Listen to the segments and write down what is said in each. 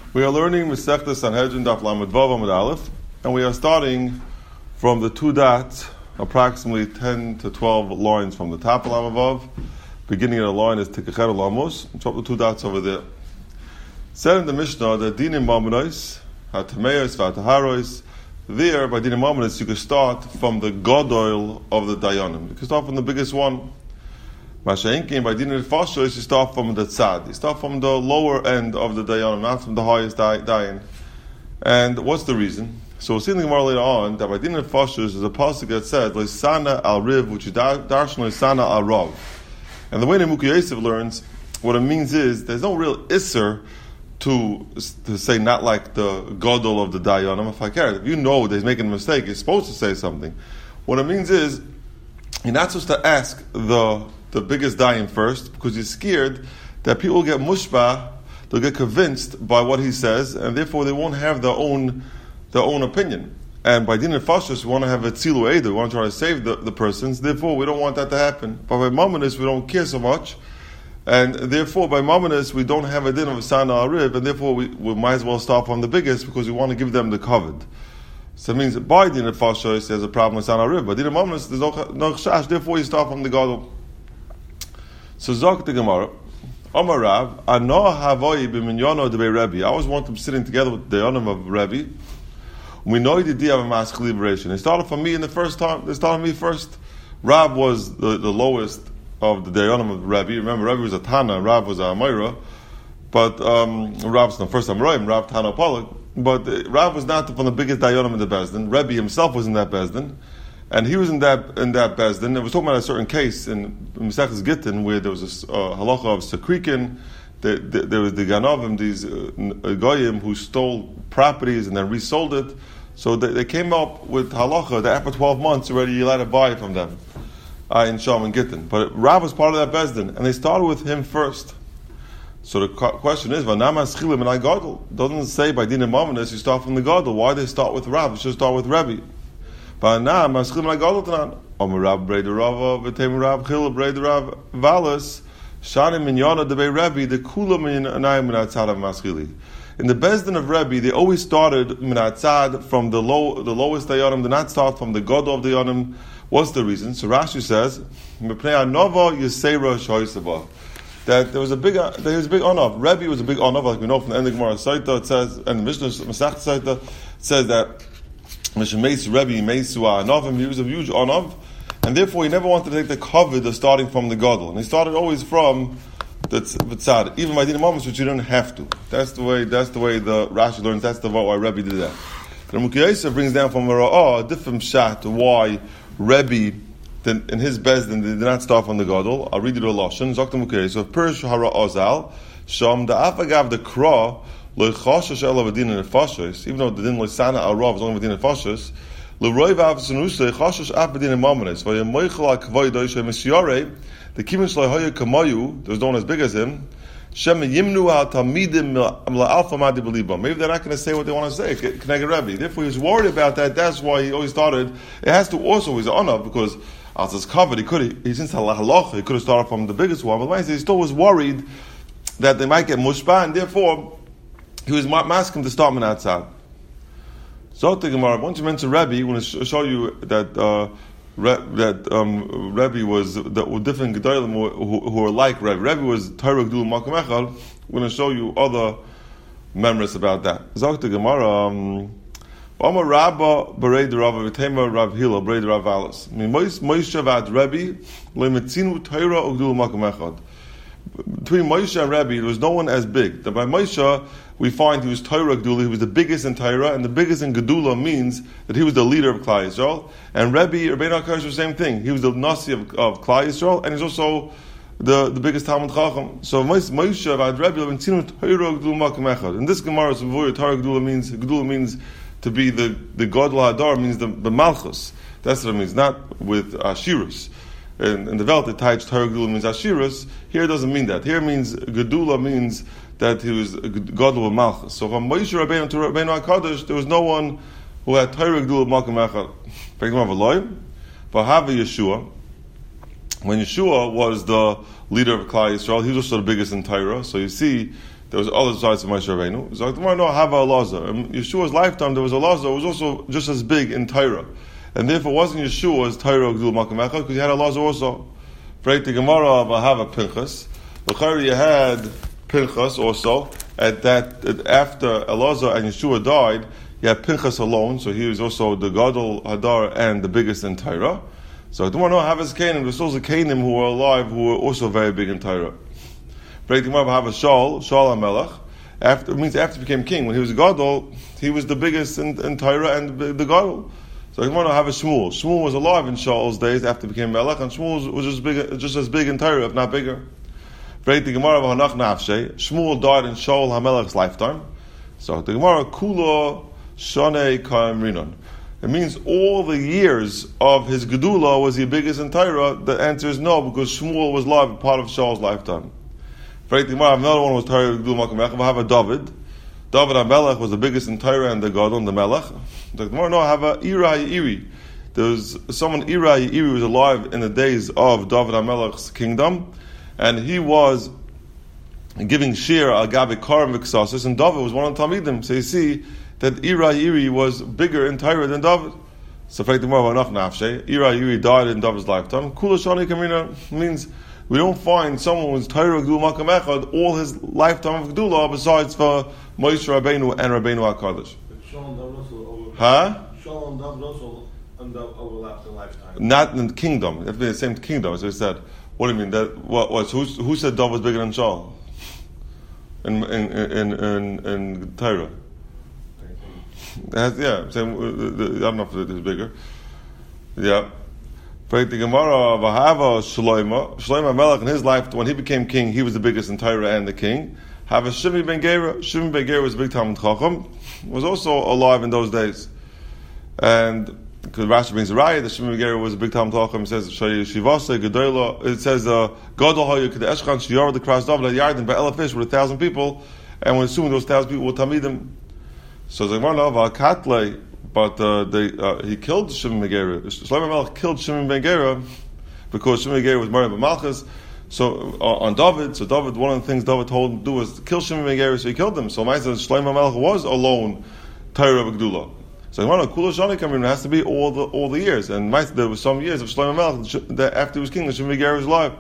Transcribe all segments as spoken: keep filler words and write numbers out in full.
We are learning Masechta Sanhedrin Daf Lamed Vav Amud Aleph, and we are starting from the two dots, approximately ten to twelve lines from the top of Lamed Vav. Beginning of the line is Tikachet Lamos. Drop the two dots over there. Said in the Mishnah that Dinim Mamonos, Hatameos, Vataharos. There, by Dinim Mamonos, you can start from the Godol of the Dayanim. You can start from the biggest one. Masha'inkin, by Dinim Fashos, you start from the Tzad. You start from the lower end of the Dayanim, not from the highest Dayan. And what's the reason? So we'll see in the Gemara later on that by Dinim Fashos is a pasuk that says, Leisana al Riv, which is Darshan Leisana al Rav. And the way Nemuki Yosef learns, what it means is, there's no real Isser to to say not like the Godol of the Dayanim. If I care, if you know that he's making a mistake, you're supposed to say something. What it means is, you're not supposed to ask the the biggest Dayan first, because you're scared that people will get mushba, they'll get convinced by what he says, and therefore they won't have their own their own opinion. And by Din and Fashos, we want to have a tzilu eider, we want to try to save the, the persons, therefore we don't want that to happen. But by Mamonis, we don't care so much, and therefore by Mamonis, we don't have a din of Sana Arib, and therefore we, we might as well start from the biggest, because we want to give them the covered. So it means that by Din and Fashos, there's a problem with Sana Arib, but Din and Mamonis, there's no, no chash, therefore you start from the Gadol. So Zok the Gemara, Omar Rav, Ano Havoi b'minyono debei Rebbe. I always want them sitting together with the Yonim of Rebbe. We know the idea of a mask liberation. It started from me in the first time. It started from me first. Rav was the, the lowest of the Dayanim of Rebbe. Remember, Rebbe was a Tana, Rav was a Amira. But um, Rav was the first Amiraim, Rav Tana Polak. But uh, Rav was not from the biggest Dayanim in the Bezdin. Rebbe himself was in that Bezdin. And he was in that in that Bezdin. It was talking about a certain case in Mesechus Gittin where there was a uh, halacha of Sakrikin. There, there, there was the Ganovim, these uh, Goyim who stole properties and then resold it. So they, they came up with halacha that after twelve months already you're allowed to buy from them uh, in Sham and Gittin. But Rav was part of that Bezdin, and they started with him first. So the question is, Vanamas Chilim and I Gadol doesn't say by Din and Mamonis you start from the Gadol. Why they start with Rav? You should start with Rebbe. Vanamas Chilim and I Gadol Tanan. Omer Rav Breder Rava V'Tem Rav Chil Breder Rav Valas Shani Minyana Debei Rebbe the Kula Minayim Minatzad of Maschili. In the Bezdin of Rebbe, they always started Minatzad from the low, the lowest Dayanim. They not start from the God of the Dayanim. What's the reason? So Rashi says, that there was a big, there was a big onav. Rebbe was a big onav, like we know from the end of Gemara Saita. It says, and the Mishnah Masech Saita says that Mishemeis Rebbe Meisua Anavim. He was a huge onav, and therefore he never wanted to take the covet of starting from the Gadol, and he started always from the Tzad, even by Din Mamonos, which you don't have to. That's the way. That's the way the Rashi learns. That's the why Rebbe did that. The Nemuki Yosef brings down from Ra'ah a different shot to why Rebbe, in his Bezdin, did not start from the Gadol. I'll read it a lashon. Zok the Nemuki Yosef. Pirish hara ozal sham the afagav the kra lechashash elav adin and fashos. Even though the din leisana al rav is only adin and fashos. Leroy v'avsenusay chashash af adin and mamonos. V'yemoichel akvoy doishay misyarei. The Kimin Shlohoya Kamayu, there was no one as big as him. Shem Yimnu al Talmidim Alpha Madi Belibam. Maybe they're not going to say what they want to say. Kneged Rebbe. Therefore, he was worried about that. That's why he always started. It has to also he's an honor because as it's covered, he could he since halach he could have started from the biggest one. But he still was worried that they might get mushba, and therefore he was asking to start Minatzad. So the Gemara, once you mention Rebbe, I want to show you that. Uh, Re, that um, Rebbe was the different Gedolim who, who were like Rebbe. Rebbe was Torah Gdul Makom Echad. We're going to show you other memories about that. Zok the Gemara. Omer Rabba Berei Rav V'Tema Rav Hila Berei Rav Alas. Moshe V'Ad Rebbe Lemetzinu Torah Gdul Makom Echad. Between Moshe and Rebbe, there was no one as big. That by Moshe, we find he was Torah Gedula, he was the biggest in Torah, and the biggest in Gedula means that he was the leader of Klal Yisrael. And Rebbe, Rabbeinu HaKodesh, was the same thing. He was the Nasi of, of Klal Yisrael, and he's also the, the biggest Talmud Chacham. So Moshe V'Ad Rebbe Lemetzinu Torah Gdul Makom Echad. In this Gemara, Torah Gedula means Gedula means to be the the Gadol Hadar, means the, the Malchus. That's what it means, not with Ashirus. In, in the Welt, the Taich Torah Gedula means Ashirus. Here it doesn't mean that. Here it means Gedula means that he was Gadol of Malchus. So from Moshe Rabbeinu to Rabbeinu HaKadosh, there was no one who had Torah Gedula Makom Echad. For example, V'Hava Yeshua. When Yeshua was the leader of Klal Yisrael, he was also the biggest in Torah. So you see there was other sides of Moshe Rabbeinu. So the Gemara no Hava Elazar. In Yeshua's lifetime, there was Elazar who was also just as big in Torah, and therefore wasn't Yeshua's Torah Gdul Makom Echad because he had Elazar also. Right, the Gemara of Hava Pinchas. L'chari you had Pinchas also at that at after Elazar and Yeshua died. You had Pinchas alone, so he was also the Gadol Hadar and the biggest in Torah. So the Gemara no Hava Zekanim. There's also Zekanim who were alive who were also very big in Torah. Right, the Gemara of Hava Shaul, Shaul HaMelech. After, it means after he became king. When he was a Gadol, he was the biggest in, in Torah and the, the Gadol. So I want to have a Shmuel. Shmuel was alive in Shaul's days after he became Melech, and Shmuel was just big, just as big in Torah, if not bigger. Right, the Gemara of Hanach Nafshe. Shmuel died in Shaul HaMelech's lifetime. So the Gemara Kula Shonei Ka'amrinon. It means all the years of his Gedula was he biggest in Torah. The answer is no, because Shmuel was alive part of Shaul's lifetime. Right, the Gemara another one was Torah Gedula Makom Echad. We have a David. David HaMelech was the biggest in Torah and the Gadol, the Melech. The Gemara no have a Ira Yiri. There was someone Ira Yiri was alive in the days of David HaMelech's kingdom, and he was giving shir al gabi karim v'ksasis, and David was one of the Talmidim. So you see that Ira Yiri was bigger in Torah than David. So the Gemara Vanach Nafshe. Ira Yiri died in David's lifetime. Kula Shani Kamina means we don't find someone who's Torah Gdul Makom Echad all his lifetime of Gdula besides for Moshe Rabbeinu and Rabbeinu HaKadosh. Huh? Shaul and David also overlapped in lifetime. Not in the kingdom. It has to be the same kingdom, as I said. What do you mean? That what was who, who said David was bigger than Shaul? In in in in, in Torah. Has, yeah, same, I don't know if it is bigger. Yeah. Right, the Gemara of Ahava Shlomo, Shlomo Melech in his life, when he became king, he was the biggest in Torah and the king. Have a Shimi ben Gera. Shimi ben Gera was a big Talmid Chacham, was also alive in those days. And because Rashi brings a raya, that Shimi ben Gera was a big Talmid Chacham. It says Shivase Gedola. It says Gadol Hayu Kedeshchan Shiyar the Cross David Yarden by Elafish with a thousand people, and we're assuming those thousand people were Talmidim. So the Gemara of Katle. But uh, they, uh, he killed Shimon ben Gera. Shlomo Melech killed Shimon ben Gera because Shimon ben Gera was married by Malchus. So uh, on David, so David, one of the things David told him to do was kill Shimon ben Gera. So he killed him. So my says Shlomo Melech was alone Torah B'Gdula. So the Kula Shani Kamrin has to be all the all the years. And my, there was some years of Shlomo Melech that after he was king, Shimon ben Gera was alive.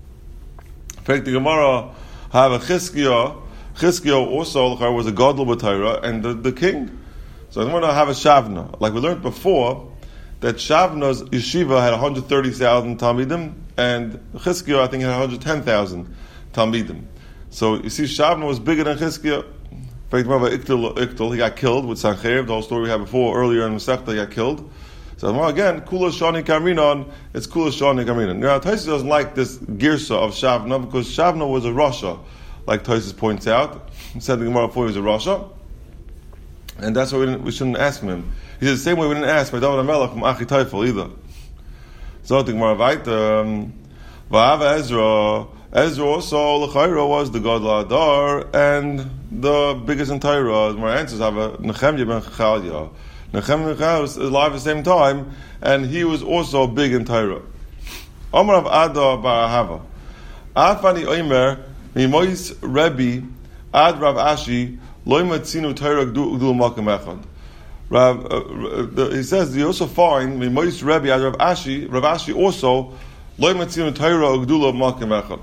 In fact, the Gemara have a Chizkiah. Chizkiah also was a Gadol b'Torah and the, the king. So I want to have a Shavna. Like we learned before, that Shavna's yeshiva had one hundred thirty thousand Talmidim, and Chizkiah, I think, had one hundred ten thousand Talmidim. So you see, Shavna was bigger than Chizkiah. In fact, remember Iktel, Iktel, he got killed with Sanchev, the whole story we had before, earlier in Masechta, he got killed. So well, again, Kula Shani Kamrinon, it's Kula Shani Kamrinon. Now, Taisus doesn't like this Girsa of Shavna, because Shavna was a Rasha, like Taisus points out. He said the Gemara before he was a Rasha. And that's why we, didn't, we shouldn't ask him. He said the same way we didn't ask by David HaMelech from Achi Teufel either. So the Gemara weiter. Va'ava Ezra. Ezra also, L'chayra, was the Gadol Hadar and the biggest in Torah. My answers have a Nechemya ben Chachalya. Nechemya ben Chachalya was alive at the same time, and he was also big in Torah. Omar of Ada bar Ahava. Afani Omer, Mimois Rebbe, Ad Rav Ashi, Loy Matzinu Torah Gdul Makom Echad. Rav, uh, he says you also find Mimois Rebbe Ad Rav Ashi. Rav Ashi also Loy Matzinu Torah Gdul Makom Echad.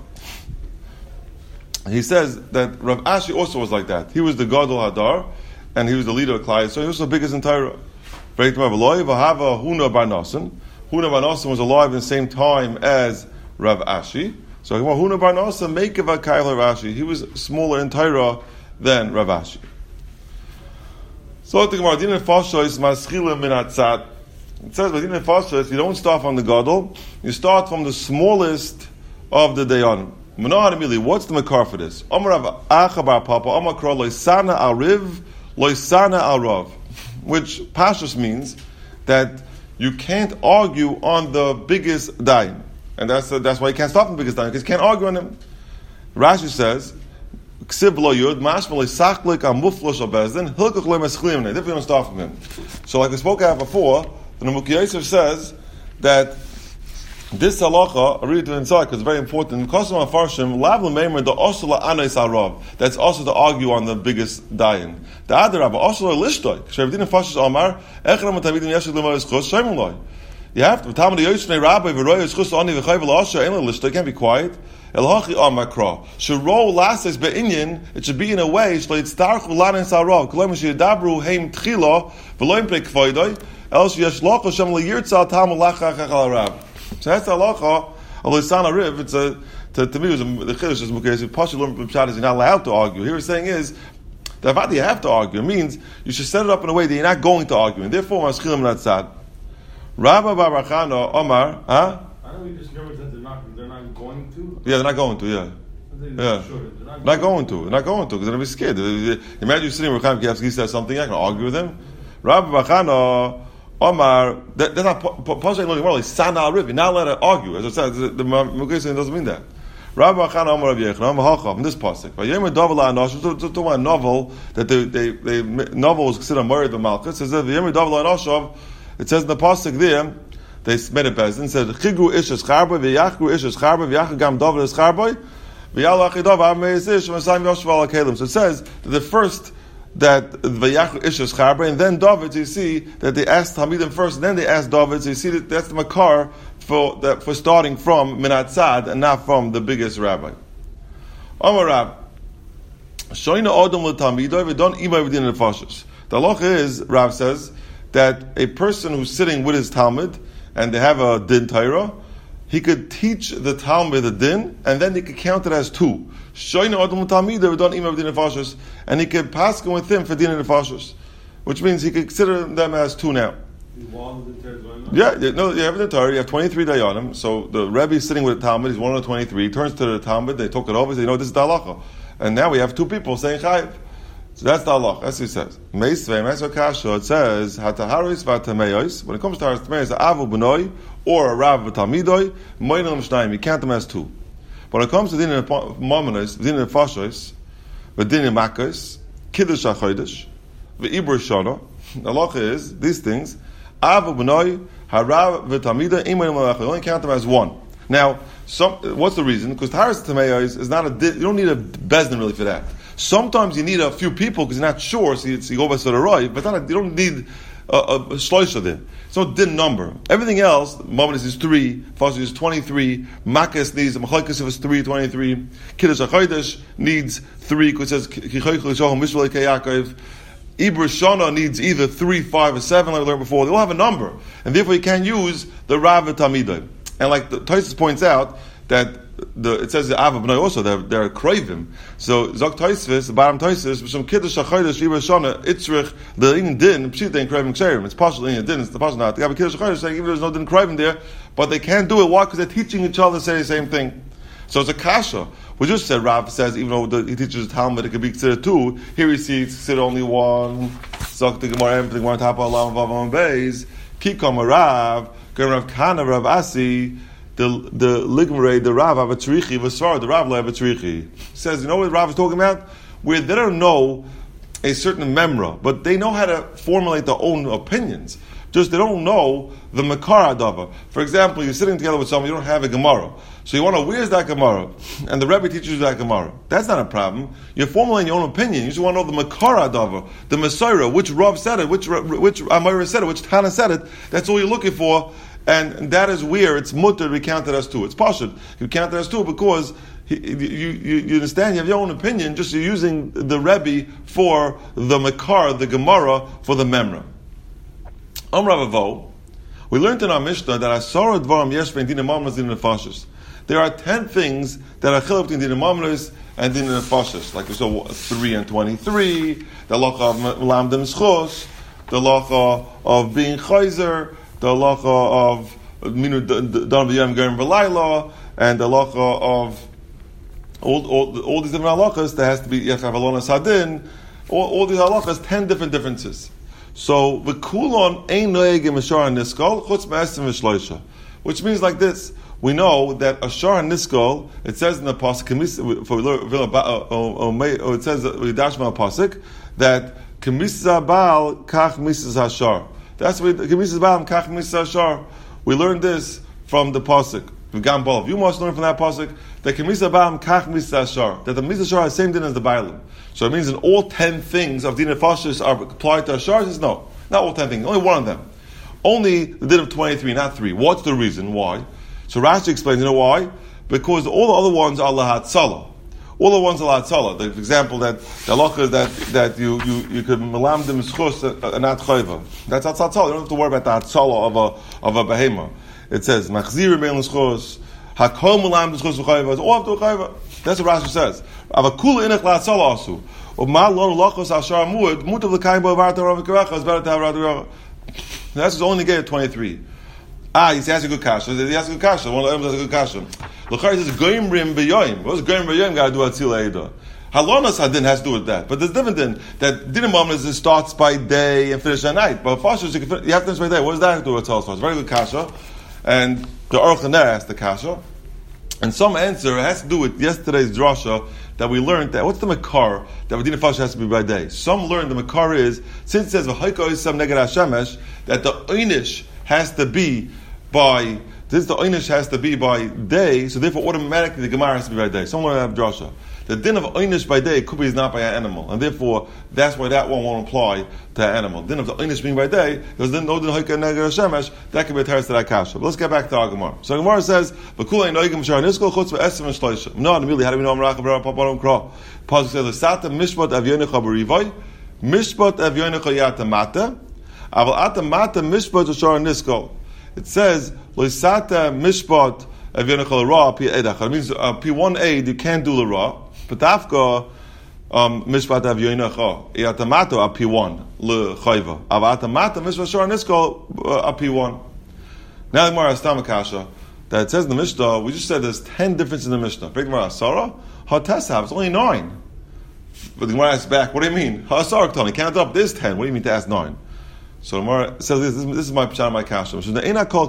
He says that Rav Ashi also was like that. He was the Gadol Hadar, and he was the leader of Klai, so he was the biggest in Torah. Very Loy V'Hava Huna bar Nasan. Huna bar Nasan was alive in the same time as Rav Ashi. So Huna bar Nasan make of a Kail Rav Ashi. He was smaller in Torah than Rav Ashi. So the Gemara Din Fashois Maschila Min Atzat. It says by Din Fashois you don't start from the Gadol, you start from the smallest of the Dayanim. What's the makar for this? Amar Rav Acha bar Papa Amar Kra Loisana al Riv Loisana al Rav, which Pashtus means that you can't argue on the biggest daim, and that's uh, that's why you can't start from the biggest daim because you can't argue on them. Rashi says. So like we don't start from him. So like we spoke about before, the Nehemiah Yosef says that This halacha, I read it to inside because it's very important. That's also to argue on the biggest dayan. The other Rabbi, also lishtoy. You have to. It can't be quiet. Should roll lasses be'inyan. It should be in a way. Else yesh locha shem liyirtza tam lachach al. So that's the halacha. Although it's not a riv, it's a to, to me it was a, the chiddush is because partially learned from Pshat is you're not allowed to argue. Here he's saying is that if you have to argue, it means you should set it up in a way that you're not going to argue, and therefore maschilim natzad. Rabba Bar Chana Omar, huh? I know you just remember that they're not they're not going to. Yeah, they're not going to. Yeah. Yeah, sure. they're not, not going to. They're not going to because they're gonna be scared. Imagine you're sitting with Chaim Kievsky says something. You're not gonna argue with him. Rabba Bar Chana Omar, that, that's not Pasha learning well. It's Sana Riv. You're not allowed to argue. As I said, the Mukhasin doesn't mean that. Rabbi Chana Omar Rav Yechon, Hachav, in this pasuk. Vayem Davla Anosh, to to a novel that they they they novel was considered Murray the Malchus. Says that Vayem Davla Anosh. It says in the pasuk there, they made a bezin said Chigru Ishes Charba V'Yachru Ishes Charba V'Yachru Gam Davla Is Charba V'Yalach Idav Ameiz Ish V'Sayim Yoshua Al Kalim. So it says that the first that V'Yachru Ishes Charba, and then David. So you see that they asked Hamidim first, and then they asked David. So you see that that's the makar for that for starting from Minatzad and not from the biggest rabbi. Amar Rab, Shoyna Odom LeTalmidoi V'Don Imay V'Din Nefashos. The halacha is, Rav says, that a person who's sitting with his Talmud and they have a din Torah, he could teach the Talmud the din, and then he could count it as two. Shoyna Odom LeTalmidoi V'Don Imay V'Din Nefashos, and he could pass with him for din Nefashos, which means he could consider them as two now. Yeah, no, you have the Torah. You have twenty-three dayanim. So the Rebbe is sitting with the Talmud. He's one of the twenty-three. He turns to the Talmud. They talk it over. They know this is the halacha. And now we have two people saying chayiv. So that's the halacha. That's what he says. Meisvei Meisvei Kasha. It says hataharis v'atameos. When it comes to haris tameos, avu b'noi or a rav v'talmidoi moinim shnayim. You count them as two. But when it comes to din mamonos, din nefashos, v'din makos, kiddush hachodesh, v'ibur shana. The halacha is these things. Avu b'noi harav v'talmida imanim malach. You only count them as one. Now, some, what's the reason? Because taharas tameos is not a. You don't need a bezdin really for that. Sometimes you need a few people because you're not sure, so you, so you go by Sodaroy, but not a, you don't need a, a, a shloisha there. It's no din number. Everything else, Mamonis is three, Fashi is twenty-three, Makas needs, Machalikas is three, twenty-three, Kiddush HaChodesh needs three, because it says, Kichoich L'Shohom Mishvalei Keyakov, Ibr Shana needs either three, five, or seven, like we learned before. They all have a number. And therefore you can use the Rav Talmidai. And like the Taisus points out, that the, it says the Av B'nai also, they're, they're Kroivim. So, Zok Taisvis, the bottom Taisus, B'shem Kiddush HaChodesh, Ibr Shana, Itzrich, the Ingen Din, Pshit, they ain't Kroivim Ksherim. It's partial Ingen Din, it's the partial not. They have a Kiddush HaChodesh saying, even there's no Din Kroivim there, but they can't do it. Why? Because they're teaching each other to say the same thing. So it's a kasha. We just said, Rav says, even though the, he teaches the Talmud, it could be considered two. Here he sees considered only one. Zok the Gemara, everything, one top of Allah, Vav, and Beis. Kikom Rav, Gem Rav Kana, Rav Asi, the the Ligmare, the Rav Avatrichi, Vasar, the Rav Avatrichi. Says, you know what Rav is talking about? Where they don't know a certain memra, but they know how to formulate their own opinions. Just they don't know the Makar Adava. For example, you're sitting together with someone, you don't have a Gemara. So you want to, where's that Gemara? And the Rebbe teaches you that Gemara. That's not a problem. You're formulating your own opinion. You just want to know the Makar Adava, the Messiah, which Rav said it, which which Amira said it, which Tana said it. That's all you're looking for. And that is where it's mutter to be counted as two. It's pashut. You count it as two because you, you, you understand, you have your own opinion, just you're using the Rebbe for the Makar, the Gemara, for the Memra. Amravavo, we learned in our Mishnah that Asara Dvaram Yesh Vein Din Mamlas Din Nefashos. There are ten things that are chiluk between Din Mamlas and Din Nefashos, like we saw three and twenty-three, the halacha of Lamdem Schos, the halacha of being Chayzer, the halacha of Minu Don B'Yam Gerim V'Layla, and the halacha of all, all, all these different halachas. There has to be Yechav Alona Sadin. All, all these halachas, ten different differences. So the kulon ein noeg mishar niskol chutz ma'asim v'shloisha, which means like this. We know that ashar niskol. It says in the pasuk for it says v'dashma pasuk that kemisa bal kach misas hashar. That's what kemisa bal kach misas hashar. We learned this from the pasuk. You must learn from that pasuk that Misa Bam Kach Misa Ashar, that the Misa Ashar has the same din as the Bailim. So it means in all ten things of din nefashos are applied to Ashar. Says no, not all ten things, only one of them. Only the din of twenty-three, not three. What's the reason? Why? So Rashi explains, you know why? Because all the other ones are lahat salah. All the ones are lahat salah. The example that the halacha is that that you you you could malam them schus and not chayva. That's lahat salah. You don't have to worry about the hatzalah of a of a behema. It says machzir bein l'schus hakol malam l'schus v'chayva. It's all up to chayva. That's what Rashi says. Avakula inach lahat salah asu. U'mal lo lachos ashar muad mutav l'kayim bo varta rav kiracha. It's better to have rav. That's his only get at twenty-three. Ah, he's asking a good kasha. He asks a good kasha. One of them has a good kasha. L'chari says goyim rim b'yoyim. What does goyim b'yoyim got to do at Tzila Eidah? Halonas hadin has to do with that. But there's different din. That din moment is it starts by day and finish at night. But fashos you, you have to finish by day. What does that have to do with Tzala? It's very good kasha. And the Aruch HaNer asked the kasha. And some answer has to do with yesterday's drasha that we learned that what's the makar that din fash has to be by day. Some learned the makar is since it says v'haiko isam neged hashemesh that the einish has to be by this the einish has to be by day, so therefore automatically the gemara has to be by day. Someone have drasha. The din of einish by day could be is not by an animal, and therefore that's why that one won't apply to an animal. Din of the einish being by day, because then no din haika neged hashemesh that could be a teres to that kasha. But let's get back to our gemara. So Gemara says v'kulei noigim shar niskol chutz v'esem v'shloisha. No, immediately how do we know Amrach Abraham Paparom Kra? Pasuk says l'sata mishpat avyonecha b'rivay mishpat avyonecha yata mata aval ata mata mishpat shar niskol. It says l'sata mishpat avyonecha l'ra pi edach. It means uh, p one aid you can't do l'ra. But Tafka um, mishpat avyonecha yatamato a p one l'chayva. Avatamato mishpat shor niskol a p one. Now the Gemara Stamakasha that it says in the Mishnah. We just said there's ten differences in the Mishnah. Big Gemara Sarah Hatesav. It's only nine. But the Gemara asks back, what do you mean? Hasar Tony count up. There's ten. What do you mean to ask nine? So the Gemara says this. This is my pshat my kasha. The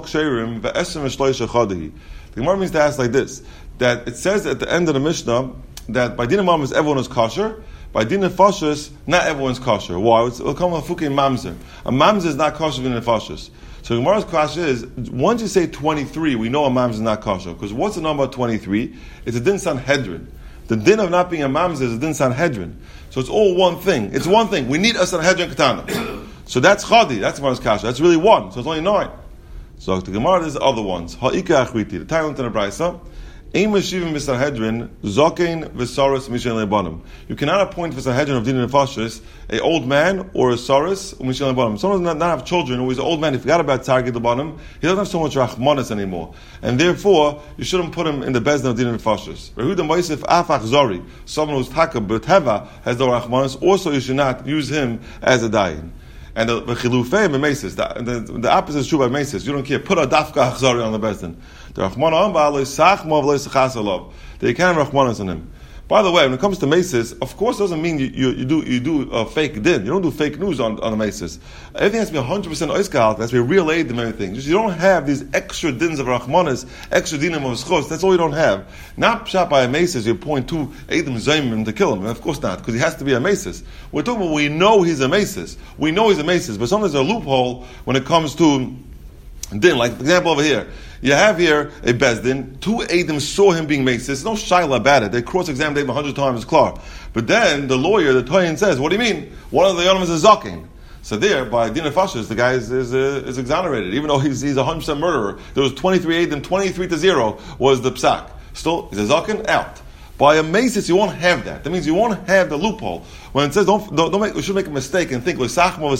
Gemara means to ask like this: that it says at the end of the Mishnah that by din mamzer everyone is kosher, by din nefashos not everyone's kosher. Why? It's, it'll come from fucking mamzer. A mamzer is not kosher in nefashos. So Gemara's kasha is once you say twenty-three, we know a mamzer is not kosher because what's the number twenty-three? It's a din sanhedrin. The din of not being a mamzer is a din sanhedrin. So it's all one thing. It's one thing. We need a sanhedrin katana. So that's chadi. That's Gemara's kasha. That's really one. So it's only nine. So the Gemara there's other ones. Ha'ika achriti. The talent in the brayso. Ein meshivim v'sanhedrin zokein v'saris mishen lebanim. You cannot appoint for sanhedrin of din nefashos a old man or a saris mishen lebanim. Someone does not have children, or he's an old man. He forgot about target lebanim. He doesn't have so much rachmanis anymore, and therefore you shouldn't put him in the bezdin of din nefashos. Rehuda moisef afach zori. Someone who's taka b'teva has no rachmanis. Also, you should not use him as a dayan. And the chilufei b'mesis, the the opposite is true by mesis. You don't care. Put a dafka achzari on the bezdin. The Rahman Amba lo sachma v'lo sachasalav. They can't have Rahmanas on him. By the way, when it comes to mesis, of course, it doesn't mean you, you, you do you do a fake din. You don't do fake news on on a mesis. Everything has to be one hundred percent oiskal. There has to be a real aid in everything. Just you don't have these extra dins of Rahmanas, extra dinim of schos. That's all you don't have. Not shot by a mesis. You point two eidim zaymim to kill him. And of course not, because he has to be a mesis. We're talking about we know he's a mesis. We know he's a mesis, but sometimes there's a loophole when it comes to din. Like the example over here. You have here a bezdin. Two Adam saw him being mesis. There's no shaila about it. They cross-examined him a hundred times. It's clear. But then the lawyer, the Toyin, says, "What do you mean? One of the elements is zakin." So there, by din nefashos, the guy is is, uh, is exonerated, even though he's he's a hundred percent murderer. There was twenty-three Adam, twenty-three to zero was the psak. Still, he's a zakin out. By a mesis, you won't have that. That means you won't have the loophole. When it says, don't, don't, don't make, we should make a mistake and think, means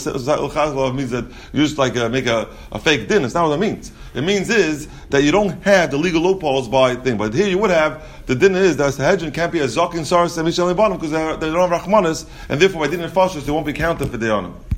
that you just like uh, make a, a fake din. That's not what it means. It means is that you don't have the legal loopholes by thing. But here you would have, the din is that the hedging can't be a zakin, saris, and mishal bottom because they don't have rachmanis, and therefore by din and fashos, they won't be counted for the honor.